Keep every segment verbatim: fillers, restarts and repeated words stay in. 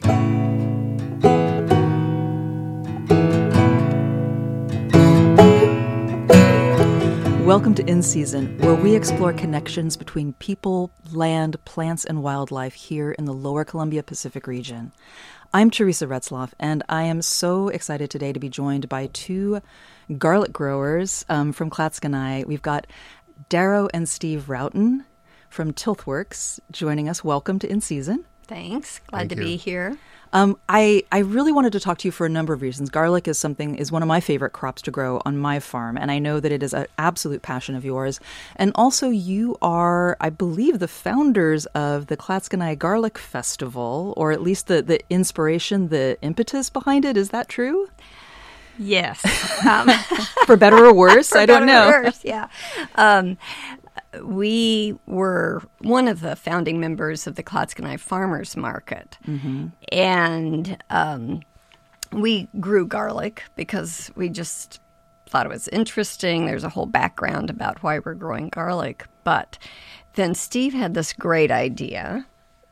Welcome to In Season, where we explore connections between people, land, plants, and wildlife here in the Lower Columbia Pacific region. I'm Teresa Retzloff, and I am so excited today to be joined by two garlic growers um, from Clatskanie. We've got Darrow and Steve Roughton from Tilthworks joining us. Welcome to In Season. Thanks. Glad Thank to you. be here. Um, I, I really wanted to talk to you for a number of reasons. Garlic is something is one of my favorite crops to grow on my farm, and I know that it is an absolute passion of yours. And also, you are, I believe, the founders of the Clatskanie Garlic Festival, or at least the, the inspiration, the impetus behind it. Is that true? Yes. Um, For better or worse, for I don't better or know. worse, yeah. Um, we were one of the founding members of the Clatskanie Farmers Market. Mm-hmm. And um, we grew garlic because we just thought it was interesting. There's a whole background about why we're growing garlic. But then Steve had this great idea.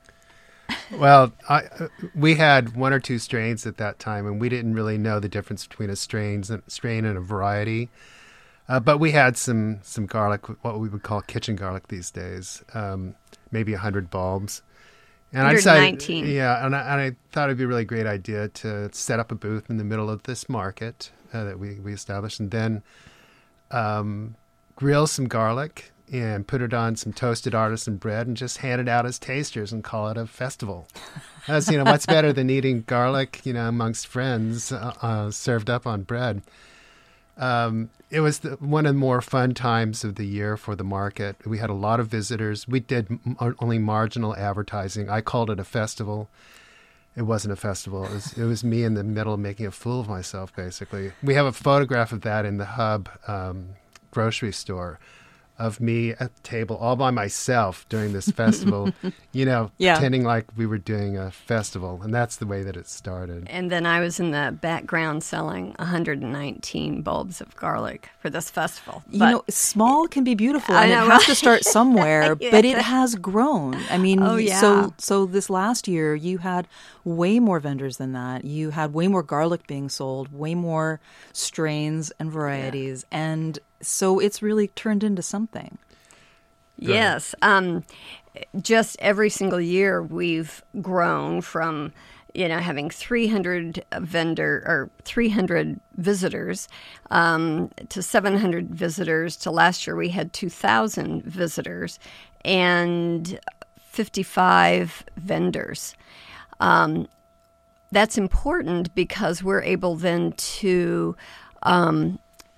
Well, I, uh, we had one or two strains at that time, and we didn't really know the difference between a strains, a strain and a variety. Uh, but we had some, some garlic, what we would call kitchen garlic these days, um, maybe one hundred bulbs. And I decided, yeah, and I, and I thought it'd be a really great idea to set up a booth in the middle of this market uh, that we, we established, and then um, grill some garlic and put it on some toasted artisan bread and just hand it out as tasters and call it a festival. As you know, what's better than eating garlic, you know, amongst friends uh, uh, served up on bread? Um, it was the, one of the more fun times of the year for the market. We had a lot of visitors. We did m- only marginal advertising. I called it a festival. It wasn't a festival. It was, it was me in the middle making a fool of myself, basically. We have a photograph of that in the Hub um, grocery store of me at the table all by myself during this festival, you know, Yeah. pretending like we were doing a festival. And that's the way that it started. And then I was in the background selling one hundred nineteen bulbs of garlic for this festival. You But- know, small can be beautiful, I and know, it has right? to start somewhere, Yeah. but it has grown. I mean, Oh, yeah. so so this last year, you had way more vendors than that. You had way more garlic being sold, way more strains and varieties, and so it's really turned into something. Yes. Um, just every single year we've grown from, you know, having three hundred vendor or three hundred visitors um, to seven hundred visitors to last year we had two thousand visitors and fifty-five vendors. Um, that's important because we're able then to um,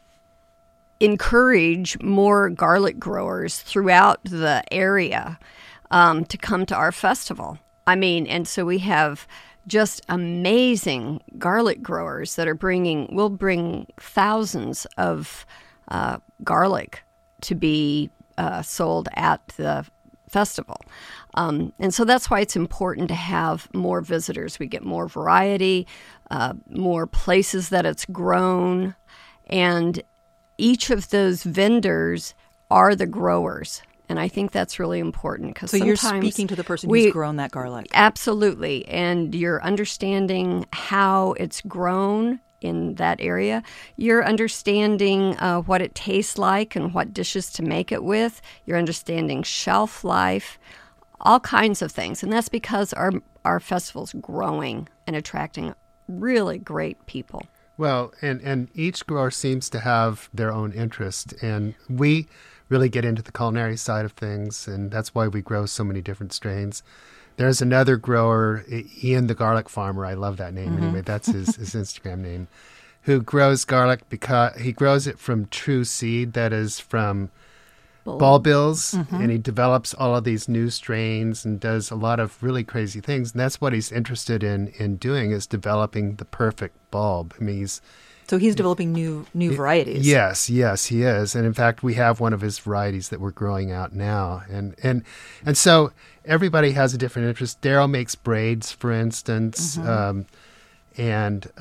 encourage more garlic growers throughout the area um, to come to our festival. I mean, and so we have just amazing garlic growers that are bringing, we'll bring thousands of uh, garlic to be uh, sold at the festival. Um, and so that's why it's important to have more visitors. We get more variety, uh, more places that it's grown, and each of those vendors are the growers. And I think that's really important because So sometimes you're speaking to the person we, who's grown that garlic. Absolutely. And you're understanding how it's grown in that area. You're understanding uh, what it tastes like and what dishes to make it with. You're understanding shelf life, all kinds of things. And that's because our, our festival's growing and attracting really great people. Well, and, and each grower seems to have their own interest, and we really get into the culinary side of things, and that's why we grow so many different strains. There's another grower, Ian the Garlic Farmer, I love that name mm-hmm. anyway, that's his, his Instagram name, who grows garlic because he grows it from true seed, that is from Bull. bulbils, mm-hmm. and he develops all of these new strains and does a lot of really crazy things. And that's what he's interested in in doing, is developing the perfect bulb. I mean, he's So he's developing new new varieties. Yes, yes, he is. And in fact, we have one of his varieties that we're growing out now. And and and so everybody has a different interest. Darrow makes braids, for instance. Mm-hmm. Um, and uh,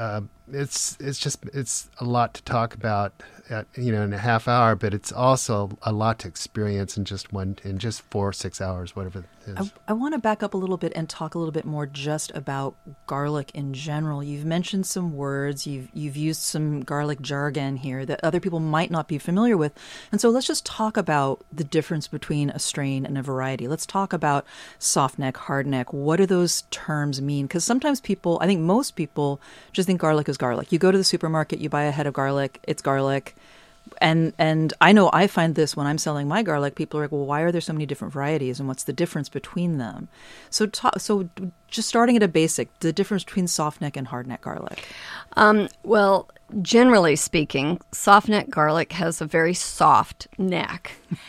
it's it's just it's a lot to talk about, at, you know, in a half hour, but it's also a lot to experience in just one in just four or six hours, whatever it is. I, I want to back up a little bit and talk a little bit more just about garlic in general. You've mentioned some words, you've you've used some garlic jargon here that other people might not be familiar with, and so let's just talk about the difference between a strain and a variety. Let's talk about soft neck, hard neck. What do those terms mean? Because sometimes people, I think most people, just think garlic is garlic. You go to the supermarket, you buy a head of garlic, it's garlic. And and I know I find this when I'm selling my garlic, people are like, well, why are there so many different varieties and what's the difference between them? So ta- so just starting at a basic, the difference between soft neck and hard neck garlic. Um, well, generally speaking, soft neck garlic has a very soft neck.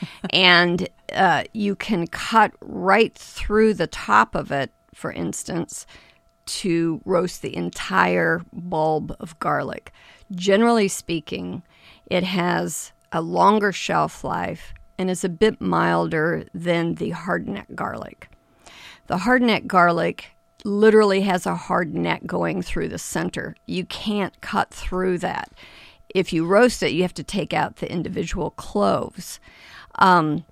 and uh, you can cut right through the top of it, for instance, to roast the entire bulb of garlic. Generally speaking, it has a longer shelf life and is a bit milder than the hard neck garlic. The hard neck garlic literally has a hard neck going through the center. You can't cut through that. If you roast it, you have to take out the individual cloves. Um,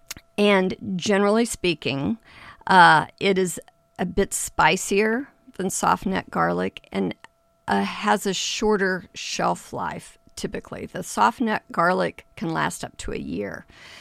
and generally speaking, uh, it is a bit spicier than soft neck garlic and uh, has a shorter shelf life. Typically, the soft neck garlic can last up to a year.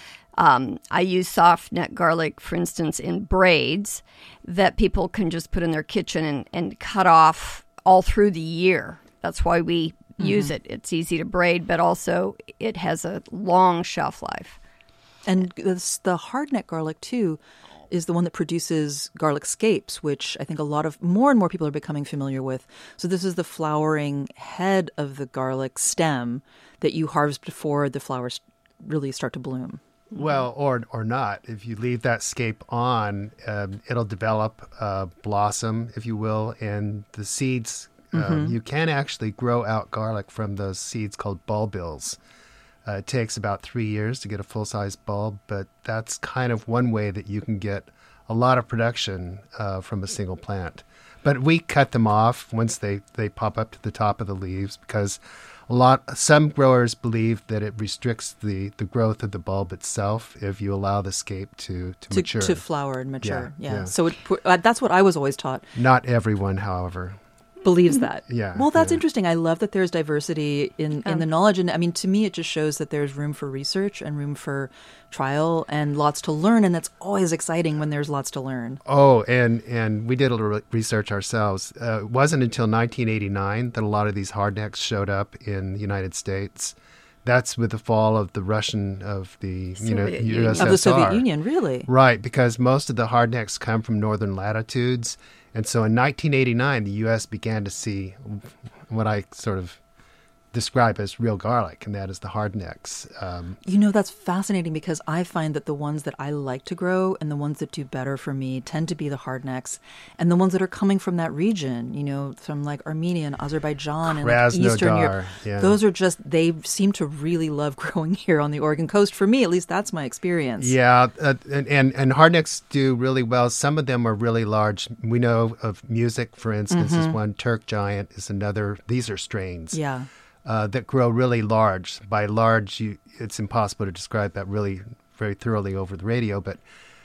Um, I use soft neck garlic, for instance, in braids that people can just put in their kitchen and, and cut off all through the year. That's why we mm-hmm. use it. It's easy to braid, but also it has a long shelf life. And this, the hard neck garlic, too, is the one that produces garlic scapes, which I think a lot of more and more people are becoming familiar with. So this is the flowering head of the garlic stem that you harvest before the flowers really start to bloom. Well, or or not. If you leave that scape on, um, it'll develop a blossom, if you will, and the seeds, mm-hmm. um, you can actually grow out garlic from those seeds called bulbils. Uh, it takes about three years to get a full-size bulb, but that's kind of one way that you can get a lot of production uh, from a single plant. But we cut them off once they, they pop up to the top of the leaves because a lot some growers believe that it restricts the, the growth of the bulb itself if you allow the scape to, to, to mature. To flower and mature, yeah. yeah. yeah. So it, uh, that's what I was always taught. Not everyone, however. Believes that. Yeah. Well, that's yeah. interesting. I love that there's diversity in, in um, the knowledge. And I mean, to me, it just shows that there's room for research and room for trial and lots to learn. And that's always exciting when there's lots to learn. Oh, and, and we did a little research ourselves. Uh, it wasn't until nineteen eighty-nine that a lot of these hardnecks showed up in the United States. That's with the fall of the Russian, of the you know Soviet U S S R. Of the Soviet Union, really? Right, because most of the hardnecks come from northern latitudes. And so in nineteen eighty-nine, the U S began to see what I sort of describe as real garlic, and that is the hardnecks. Um, you know, that's fascinating because I find that the ones that I like to grow and the ones that do better for me tend to be the hardnecks, and the ones that are coming from that region, you know, from like Armenia and Azerbaijan and like Eastern Europe. Yeah. Those are just, they seem to really love growing here on the Oregon coast. For me, at least, that's my experience. Yeah, uh, and, and, and hardnecks do really well. Some of them are really large. We know of Music, for instance, mm-hmm. is one. Turk Giant is another. These are strains. Yeah. Uh, that grow really large. By large, you, it's impossible to describe that really very thoroughly over the radio, but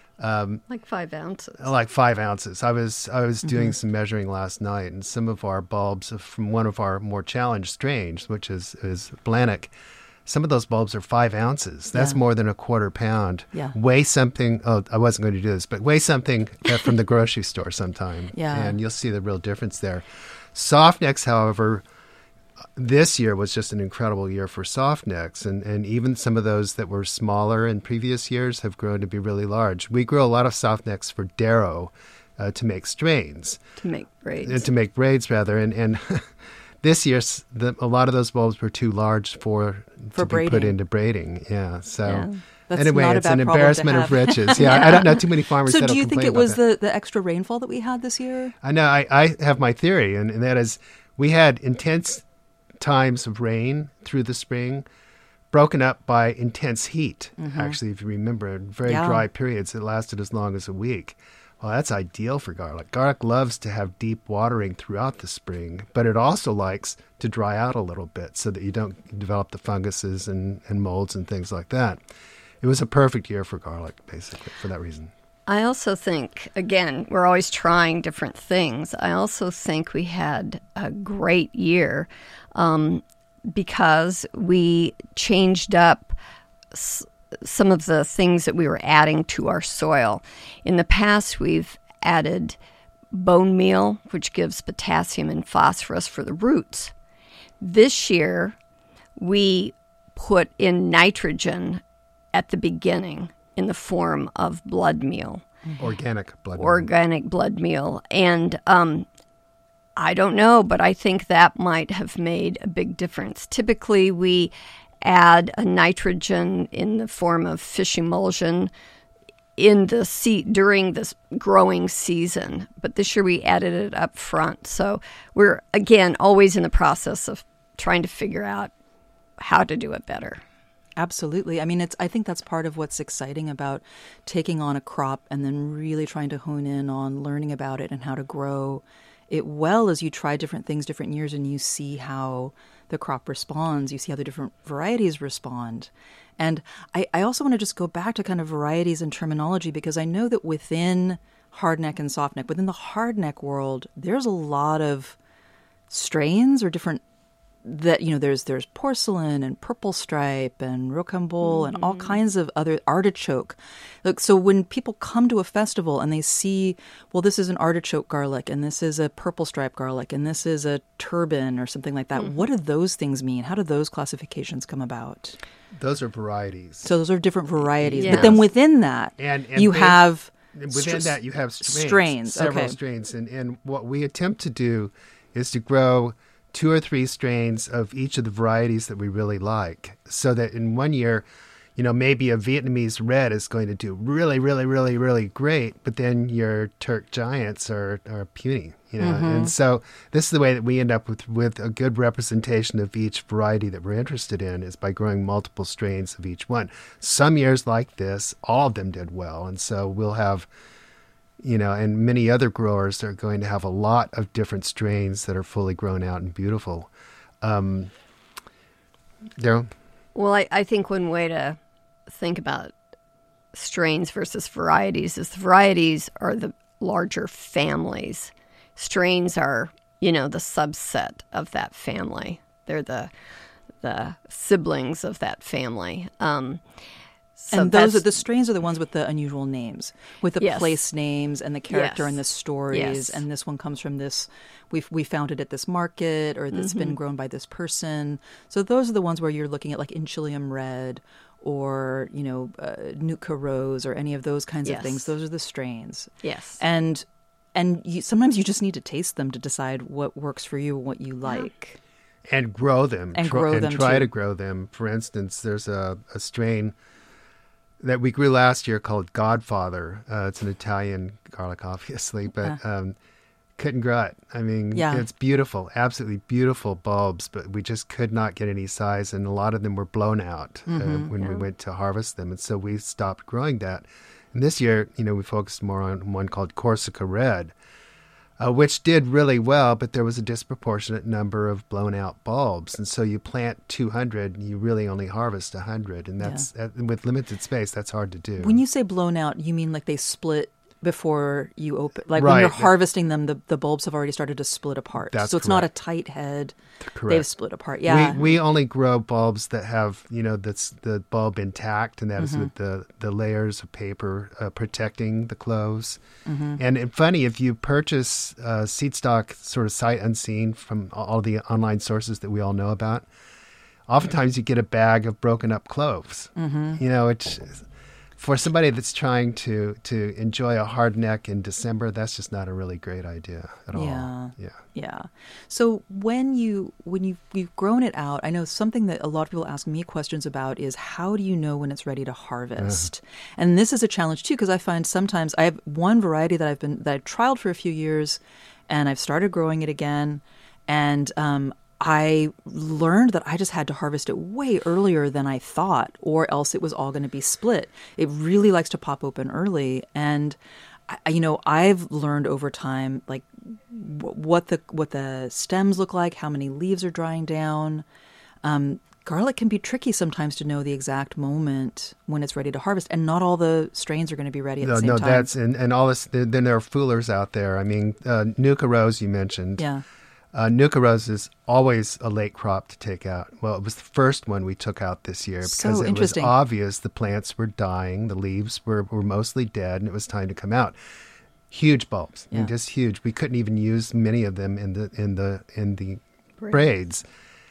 um, like five ounces. Like five ounces. I was I was mm-hmm. doing some measuring last night, and some of our bulbs from one of our more challenged strains, which is is Blannick, some of those bulbs are five ounces. That's yeah. more than a quarter pound. Yeah. Weigh something. Oh, I wasn't going to do this, but weigh something from the grocery store sometime, yeah. and you'll see the real difference there. Softnecks, however, this year was just an incredible year for softnecks, and, and even some of those that were smaller in previous years have grown to be really large. We grow a lot of softnecks for Darrow uh, to make strains. To make braids. Uh, to make braids, rather. And, and this year, the, a lot of those bulbs were too large for, for to braiding. be put into braiding. Yeah, so... Yeah. That's anyway, not a it's bad an problem embarrassment to of have. riches. Yeah, yeah. I don't know too many farmers so that'll do you think complain it was about that. the, the extra rainfall that we had this year? I know. I, I have my theory, and, and that is we had intense times of rain through the spring, broken up by intense heat. Mm-hmm. Actually, if you remember, very yeah. dry periods that lasted as long as a week. Well, that's ideal for garlic. Garlic loves to have deep watering throughout the spring, but it also likes to dry out a little bit so that you don't develop the funguses and, and molds and things like that. It was a perfect year for garlic, basically, for that reason. I also think, again, we're always trying different things. I also think we had a great year um, because we changed up s- some of the things that we were adding to our soil. In the past, we've added bone meal, which gives potassium and phosphorus for the roots. This year, we put in nitrogen at the beginning in the form of blood meal. Organic blood meal. Organic blood meal. And um, I don't know, but I think that might have made a big difference. Typically, we add a nitrogen in the form of fish emulsion in the se- during this growing season, but this year we added it up front. So we're, again, always in the process of trying to figure out how to do it better. Absolutely. I mean, it's. I think that's part of what's exciting about taking on a crop and then really trying to hone in on learning about it and how to grow it well as you try different things different years and you see how the crop responds. You see how the different varieties respond. And I, I also want to just go back to kind of varieties and terminology, because I know that within hardneck and softneck, within the hardneck world, there's a lot of strains or different that, you know, there's there's porcelain and purple stripe and rocambole mm-hmm. and all kinds of other artichoke. Look, so when people come to a festival and they see, well, this is an artichoke garlic and this is a purple stripe garlic and this is a turban or something like that, mm-hmm. what do those things mean? How do those classifications come about? Those are varieties. So those are different varieties. Yes. But then within that, and, and you they, have... within str- that, you have strains. strains, Several okay. strains. And, and what we attempt to do is to grow two or three strains of each of the varieties that we really like, so that in one year, you know, maybe a Vietnamese red is going to do really, really, really, really great, but then your Turk giants are, are puny, you know. Mm-hmm. And so this is the way that we end up with, with a good representation of each variety that we're interested in, is by growing multiple strains of each one. Some years like this, all of them did well, and so we'll have, you know, and many other growers are going to have a lot of different strains that are fully grown out and beautiful. Um, Daryl? Well, I, I think one way to think about strains versus varieties is the varieties are the larger families. Strains are, you know, the subset of that family. They're the the siblings of that family. Um So and those are the strains are the ones with the unusual names, with the yes. place names and the character yes. and the stories. Yes. And this one comes from this, we we found it at this market, or that's mm-hmm. been grown by this person. So those are the ones where you're looking at like Inchilium red, or you know uh, Nootka rose, or any of those kinds yes. of things. Those are the strains. Yes. And and you, sometimes you just need to taste them to decide what works for you and what you like. And grow them. And Tr- grow and them try too. to grow them. For instance, there's a, a strain that we grew last year called Godfather. Uh, it's an Italian garlic, obviously, but uh. um, couldn't grow it. I mean, yeah. it's beautiful, absolutely beautiful bulbs, but we just could not get any size, and a lot of them were blown out mm-hmm. uh, when yeah. we went to harvest them, and so we stopped growing that. And this year, you know, we focused more on one called Corsica Red, uh, which did really well, but there was a disproportionate number of blown out bulbs. And so you plant two hundred and you really only harvest one hundred. And that's yeah. uh, with limited space, that's hard to do. When you say blown out, you mean like they split before you open? Like right. when you're harvesting them, the, the bulbs have already started to split apart. That's so it's correct. not a tight head. Correct. They've split apart. Yeah. We, we only grow bulbs that have, you know, that's the bulb intact, and that mm-hmm. is with the, the layers of paper uh, protecting the cloves. Mm-hmm. And, and funny, if you purchase uh, seed stock sort of sight unseen from all the online sources that we all know about, oftentimes you get a bag of broken up cloves. Mm-hmm. You know, it's... For somebody that's trying to, to enjoy a hard neck in December, that's just not a really great idea at all. Yeah, yeah, yeah. So when you when you you've grown it out, I know something that a lot of people ask me questions about is how do you know when it's ready to harvest? Uh-huh. And this is a challenge too, because I find sometimes I have one variety that I've been that I've trialed for a few years, and I've started growing it again, and um, I learned that I just had to harvest it way earlier than I thought, or else it was all going to be split. It really likes to pop open early. And I, you know, I've learned over time, like w- what the what the stems look like, how many leaves are drying down. Um, garlic can be tricky sometimes to know the exact moment when it's ready to harvest, and not all the strains are going to be ready at no, the same no, time. No, that's and, and all this. Then there are foolers out there. I mean, uh, Nuka Rose you mentioned. Yeah. Uh, Nuka Rose is always a late crop to take out. Well, it was the first one we took out this year because So it was interesting. obvious the plants were dying, the leaves were, were mostly dead, and it was time to come out. Huge bulbs, I mean, Yeah. just huge. We couldn't even use many of them in the in the in the Braids. braids,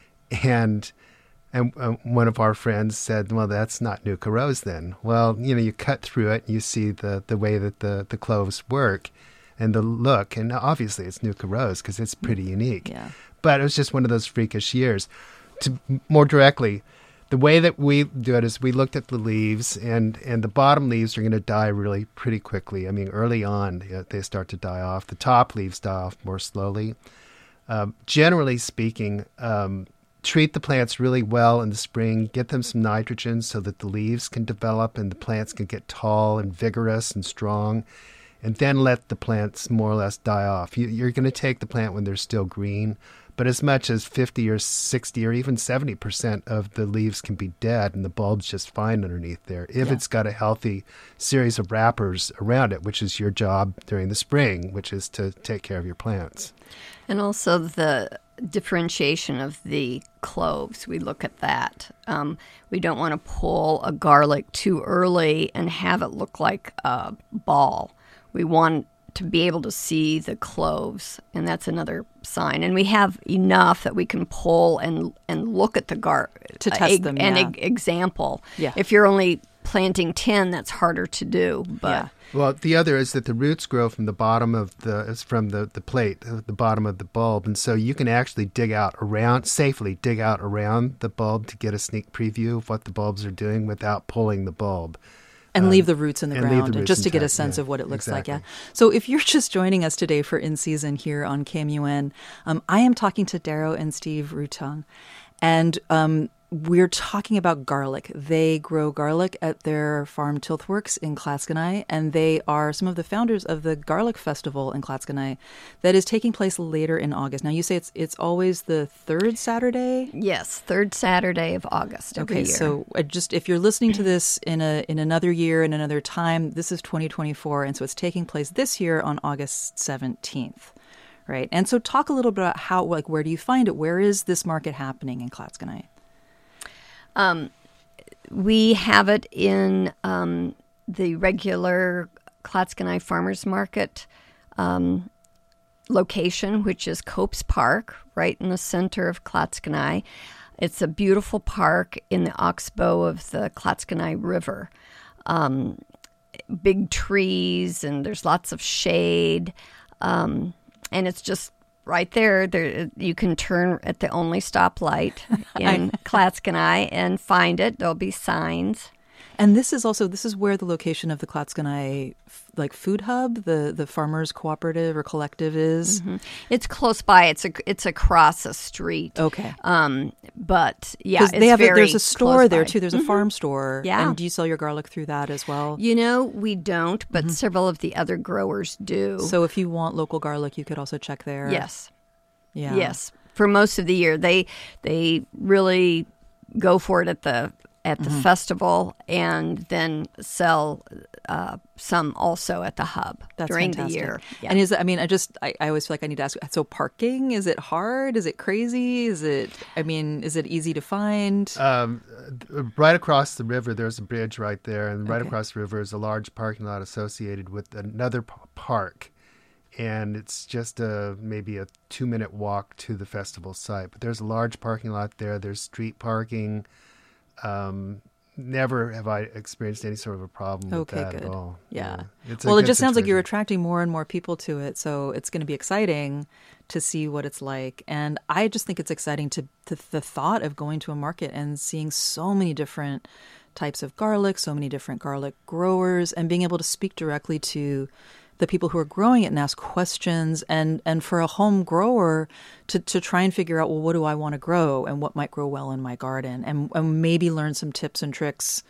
and and uh, one of our friends said, "Well, that's not Nuka Rose then." Well, you know, you cut through it, and you see the the way that the the cloves work. And the look, and obviously it's Nuka Rose because it's pretty unique. Yeah. But it was just one of those freakish years. To more directly, the way that we do it is we looked at the leaves, and, and the bottom leaves are going to die really pretty quickly. I mean, early on, they, they start to die off. The top leaves die off more slowly. Um, generally speaking, um, treat the plants really well in the spring. Get them some nitrogen so that the leaves can develop and the plants can get tall and vigorous and strong. And then let the plants more or less die off. You, you're going to take the plant when they're still green, but as much as fifty or sixty or even seventy percent of the leaves can be dead and the bulb's just fine underneath there if Yeah. it's got a healthy series of wrappers around it, which is your job during the spring, which is to take care of your plants. And also the differentiation of the cloves. We look at that. Um, we don't want to pull a garlic too early and have it look like a ball. We want to be able to see the cloves, and that's another sign. And we have enough that we can pull and and look at the gar To test uh, them, An yeah. e- example. Yeah. If you're only planting ten, that's harder to do. But Yeah. Well, the other is that the roots grow from the bottom of the is from the, the plate, uh, the bottom of the bulb, and so you can actually dig out around safely dig out around the bulb to get a sneak preview of what the bulbs are doing without pulling the bulb. And Um, leave the roots in the and leave the ground, and roots just to get a intact, sense yeah, of what it looks exactly. like. Yeah. So if you're just joining us today for In Season here on K M U N, um, I am talking to Darrow and Steve Rutan, and um, we're talking about garlic. They grow garlic at their farm Tilthworks in Clatskanie, and they are some of the founders of the Garlic Festival in Clatskanie that is taking place later in August. Now, you say it's it's always the third Saturday? yes, third Saturday of August every Okay, year. so uh, just if you're listening to this in a in another year, in another time, this is twenty twenty-four, and so it's taking place this year on August seventeenth, right? And so talk a little bit about how, like, where do you find it? Where is this market happening in Clatskanie? Um, we have it in um, the regular Clatskanie Farmers Market um, location, which is Copes Park, right in the center of Clatskanie. It's a beautiful park in the oxbow of the Clatskanie River. Um, big trees, and there's lots of shade, um, and it's just right there. There, you can turn at the only stoplight in Clatskanie and find it. There'll be signs. And this is also this is where the location of the Clatskanie like food hub, the the farmers cooperative or collective is. Mm-hmm. It's close by. It's a, it's across a street. Okay. Um, but yeah, Because it's they have a, very there's a store close there by. too. There's a farm store. Yeah. And do you sell your garlic through that as well? You know, we don't, but several of the other growers do. So if you want local garlic, you could also check there. yes, Yeah. yes. For most of the year, they they really go for it at the at the Mm-hmm. festival, and then sell uh, some also at the hub That's during fantastic. the year. Yeah. And is I mean, I just I, I always feel like I need to ask. So parking, is it hard? Is it crazy? Is it? I mean, is it easy to find? Um, right across the river, there's a bridge right there, and right Okay. across the river is a large parking lot associated with another p- park. And it's just a maybe a two-minute walk to the festival site. But there's a large parking lot there. There's street parking. Um, never have I experienced any sort of a problem with Okay, that good. at all. Yeah. It's a Well, it good just sounds like you're situation. attracting more and more people to it, so it's going to be exciting to see what it's like. And I just think it's exciting to, to the thought of going to a market and seeing so many different types of garlic, so many different garlic growers, and being able to speak directly to the people who are growing it and ask questions, and, and for a home grower to, to try and figure out, well, what do I want to grow and what might grow well in my garden, and, and maybe learn some tips and tricks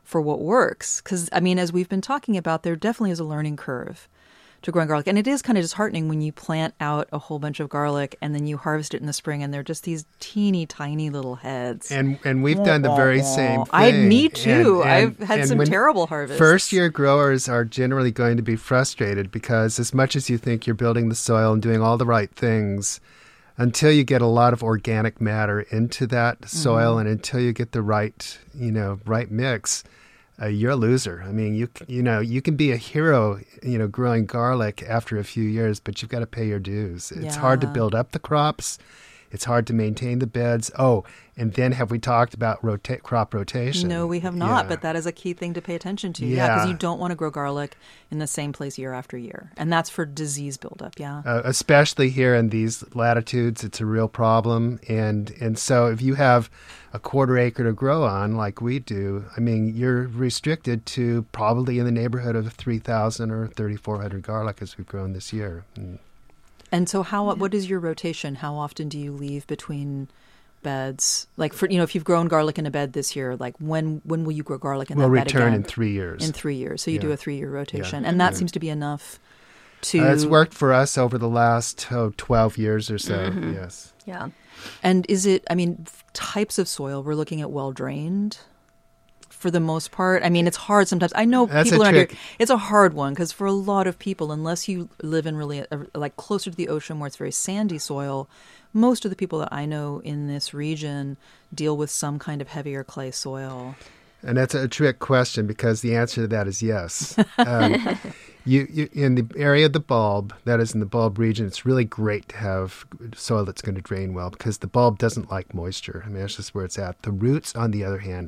for what works. Because, I mean, as we've been talking about, there definitely is a learning curve to growing garlic. And it is kind of disheartening when you plant out a whole bunch of garlic and then you harvest it in the spring and they're just these teeny tiny little heads. And and we've done the very same thing. I, me too. And, and, I've had and some when terrible harvests. First year growers are generally going to be frustrated because as much as you think you're building the soil and doing all the right things, until you get a lot of organic matter into that soil mm-hmm. and until you get the right, you know, right mix, Uh, you're a loser. I mean, you you know, you can be a hero, you know, growing garlic after a few years, but you've got to pay your dues. It's yeah. hard to build up the crops. It's hard to maintain the beds. Oh, and then have we talked about rota- crop rotation? No, we have not, yeah. but that is a key thing to pay attention to. Yeah, because yeah, you don't want to grow garlic in the same place year after year. And that's for disease buildup, yeah. Uh, especially here in these latitudes, it's a real problem. And, and so if you have a quarter acre to grow on like we do, I mean, you're restricted to probably in the neighborhood of three thousand or thirty-four hundred garlic as we've grown this year. And, And so how what is your rotation? How often do you leave between beds? Like, for you know, if you've grown garlic in a bed this year, like when when will you grow garlic in we'll that bed again? We'll return in three years. In three years. So you yeah. do a three-year rotation. Yeah. And that yeah. seems to be enough to... Uh, it's worked for us over the last oh, twelve years or so, mm-hmm. yes. Yeah. And is it, I mean, types of soil, we're looking at well-drained for the most part. I mean, it's hard sometimes. I know That's people a around trick. here, it's a hard one because for a lot of people, unless you live in really uh, like closer to the ocean where it's very sandy soil, most of the people that I know in this region deal with some kind of heavier clay soil. And that's a trick question because the answer to that is yes. Um, you, you in the area of the bulb, that is in the bulb region, it's really great to have soil that's going to drain well because the bulb doesn't like moisture. I mean, that's just where it's at. The roots, on the other hand,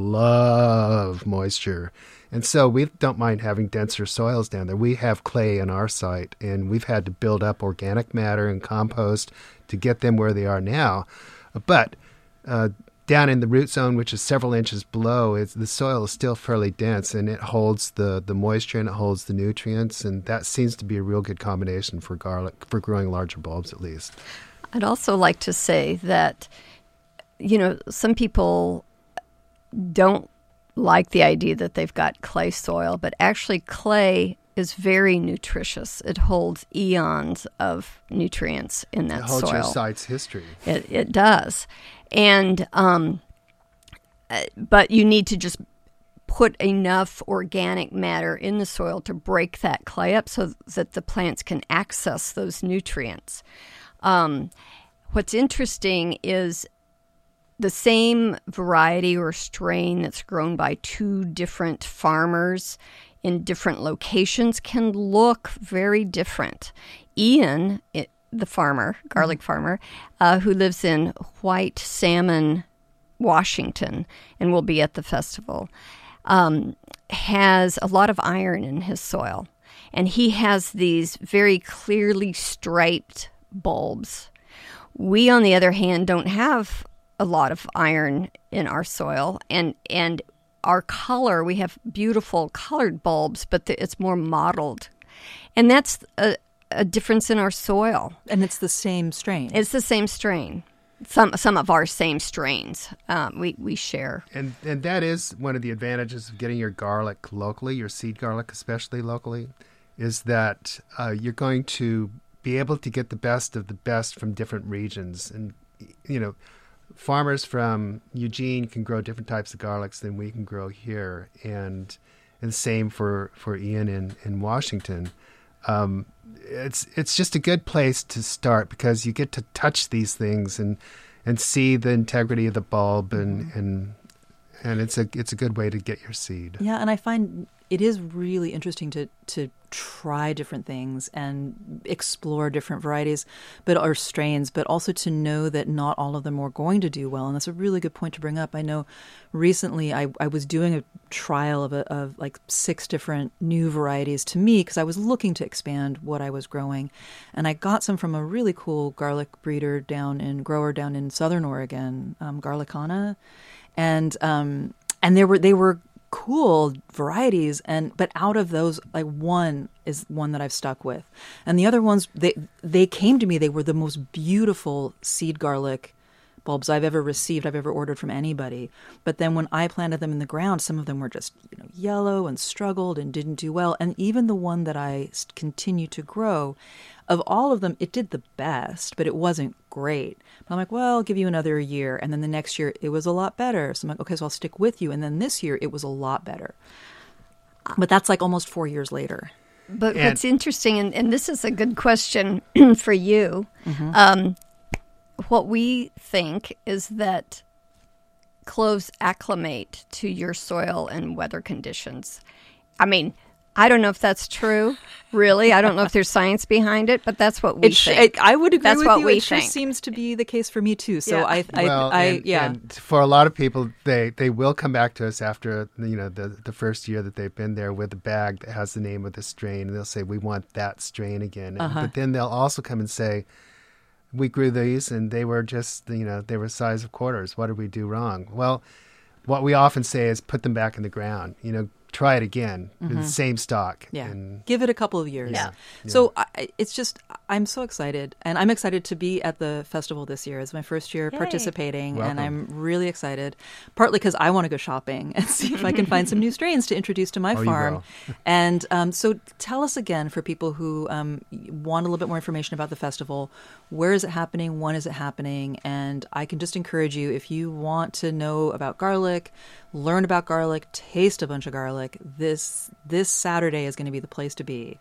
love moisture. And so we don't mind having denser soils down there. We have clay in our site, and we've had to build up organic matter and compost to get them where they are now. But uh, down in the root zone, which is several inches below, it's, the soil is still fairly dense, and it holds the, the moisture and it holds the nutrients, and that seems to be a real good combination for garlic, for growing larger bulbs at least. I'd also like to say that, you know, some people don't like the idea that they've got clay soil, but actually clay is very nutritious. It holds eons of nutrients in that it holds soil. your site's history. It, it does. And, um, but you need to just put enough organic matter in the soil to break that clay up so that the plants can access those nutrients. Um, what's interesting is the same variety or strain that's grown by two different farmers in different locations can look very different. Ian, it, the farmer, garlic mm-hmm. farmer, uh, who lives in White Salmon, Washington, and will be at the festival, um, has a lot of iron in his soil. And he has these very clearly striped bulbs. We, on the other hand, don't have a lot of iron in our soil, and and our color, we have beautiful colored bulbs, but the, it's more mottled, and that's a, a difference in our soil. And it's the same strain. It's the same strain. Some some of our same strains um, we we share. And and that is one of the advantages of getting your garlic locally, your seed garlic especially locally, is that uh, you're going to be able to get the best of the best from different regions, and you know. Farmers from Eugene can grow different types of garlics than we can grow here, and and same for, for Ian in, in Washington. Um, it's it's just a good place to start because you get to touch these things and and see the integrity of the bulb, and and and it's a it's a good way to get your seed. Yeah, and I find it is really interesting to to try different things and explore different varieties, but or strains, but also to know that not all of them are going to do well. And that's a really good point to bring up. I know recently I, I was doing a trial of a, of like six different new varieties to me because I was looking to expand what I was growing, and I got some from a really cool garlic breeder down in grower down in Southern Oregon, um, Garlicana, and um, and there were they were. cool varieties, and but out of those, like one is one that I've stuck with, and the other ones they they came to me. They were the most beautiful seed garlic bulbs I've ever received, I've ever ordered from anybody. But then when I planted them in the ground, some of them were just, you know, yellow and struggled and didn't do well. And even the one that I continue to grow, of all of them, it did the best, but it wasn't great. But I'm like, well, I'll give you another year. And then the next year, it was a lot better. So I'm like, okay, so I'll stick with you. And then this year, it was a lot better. But that's like almost four years later. But And- what's interesting, and, and this is a good question for you, Mm-hmm. um, what we think is that cloves acclimate to your soil and weather conditions. I mean, I don't know if that's true, really. I don't know if there's science behind it, but that's what we It sh- think. it- I would agree That's with what you. we it sure think. seems to be the case for me too. So Yeah. I, I, well, I, and, yeah. and for a lot of people, they, they will come back to us after you know the the first year that they've been there with a bag that has the name of the strain, and they'll say we want that strain again. Uh-huh. But then they'll also come and say, we grew these and they were just you know they were size of quarters. What did we do wrong? Well, what we often say is put them back in the ground. You know, try it again, Mm-hmm. the same stock. Yeah. And Give it a couple of years. Yeah. So I, it's just, I'm so excited. And I'm excited to be at the festival this year. It's my first year Yay. participating. Welcome. And I'm really excited, partly because I want to go shopping and see if I can find some new strains to introduce to my Oh, you farm. will. And um, so tell us again, for people who um, want a little bit more information about the festival, where is it happening? When is it happening? And I can just encourage you, if you want to know about garlic, learn about garlic, taste a bunch of garlic, this this Saturday is going to be the place to be.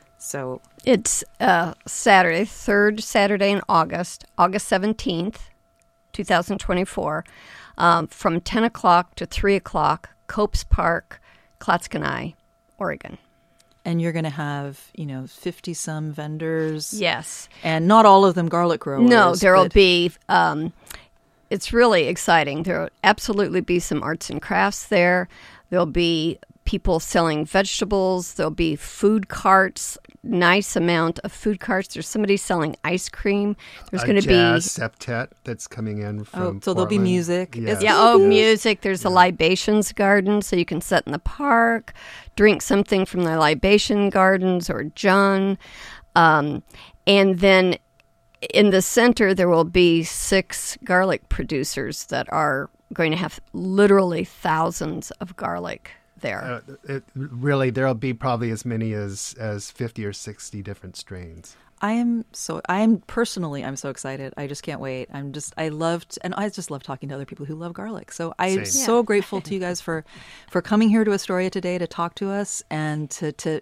So It's uh, Saturday, third Saturday in August, August seventeenth, twenty twenty-four, um, from ten o'clock to three o'clock, Copes Park, Clatskanie, Oregon. and you're going to have, you know, fifty some vendors. Yes. And not all of them garlic growers. No, there will but- be, um, it's really exciting. There will absolutely be some arts and crafts there. There'll be people selling vegetables. There'll be food carts, nice amount of food carts. There's somebody selling ice cream. There's a going to jazz be... septet that's coming in from Oh, so there'll be Portland. music. Yes. It's- Yeah, oh, music. There's a libations garden, so you can sit in the park, drink something from the libation gardens or John. Um, and then in the center, there will be six garlic producers that are going to have literally thousands of garlic there. Uh, it, really, there'll be probably as many as, as fifty or sixty different strains. I am so, I am personally, I'm so excited. I just can't wait. I'm just, I loved, and I just love talking to other people who love garlic. So I'm Same. so grateful to you guys for, for coming here to Astoria today to talk to us and to, to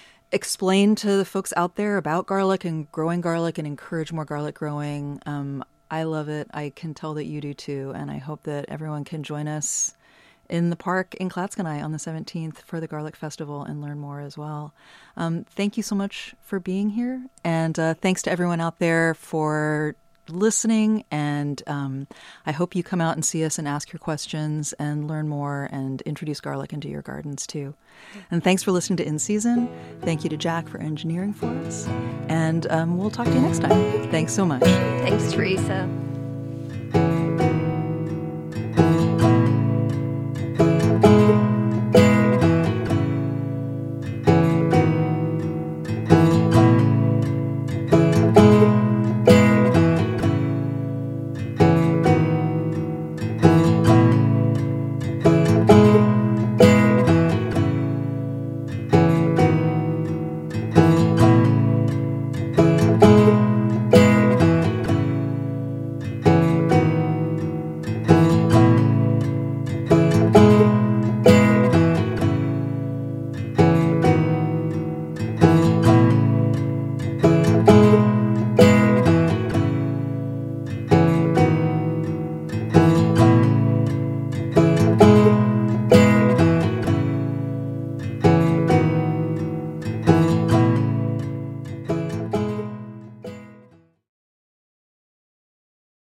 explain to the folks out there about garlic and growing garlic and encourage more garlic growing. Um, I love it. I can tell that you do too. And I hope that everyone can join us in the park in Clatskanie on the seventeenth for the Garlic Festival and learn more as well. Um, thank you so much for being here. And uh, thanks to everyone out there for listening. And um, I hope you come out and see us and ask your questions and learn more and introduce garlic into your gardens too. And thanks for listening to In Season. Thank you to Jack for engineering for us. And um, we'll talk to you next time. Thanks so much. Thanks, Teresa.